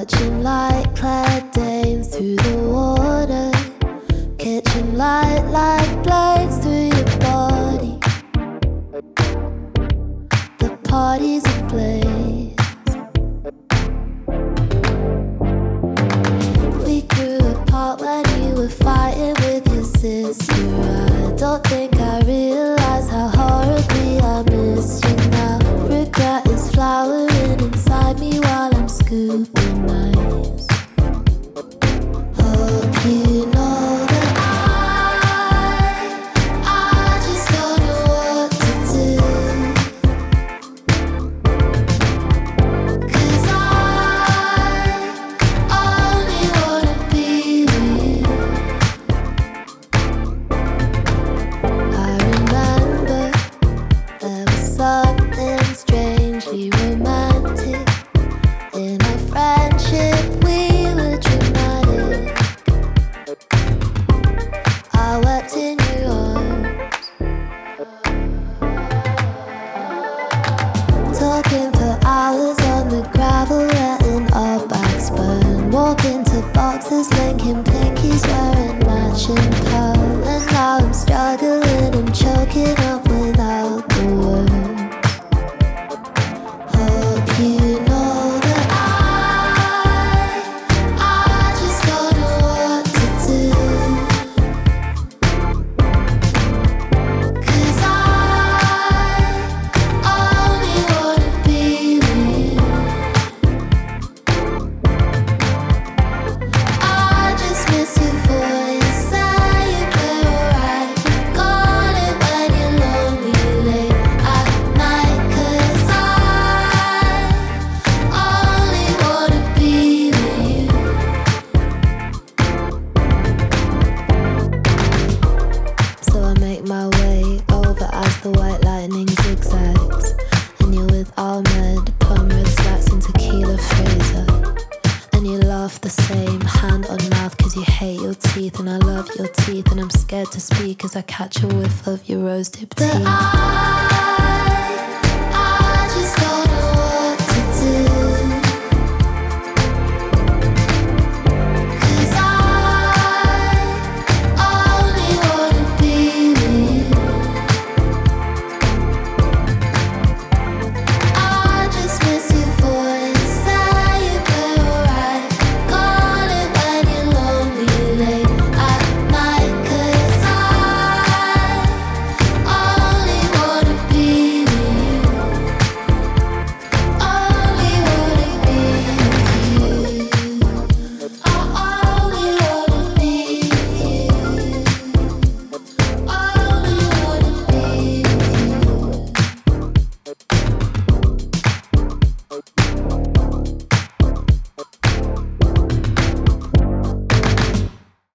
Watching light clad dames through the water, catching light like blades through your body. The party's ablaze. We grew apart when you were fighting with your sister. I don't think I realized how horribly I missed you now. Regret is flowering inside me while I'm scooping ice. Hope you know that I just don't know what to do. 'Cause I only wanna be with you. I remember there was something strangely romantic in our friendship. We were dramatic. I wept in your arms, talking for hours on the gravel, letting our backs burn. Walking to boxes, linking pinkies, wearing matching pearl. And now I'm struggling and choking up without the words. Hope you know that I just don't know what to do. 'Cause I only wanna be with you. I just miss your voice, saying we're alright. Call it when you're lonely late at night. 'Cause I only wanna be with you. So I make my way over as the white lightning zigzags, and you're with Ahmed, plum red slacks and tequila Fraser. And you laugh the same, hand on mouth, 'cause you hate your teeth. And I love your teeth, and I'm scared to speak as I catch a whiff of your rose dipped tea.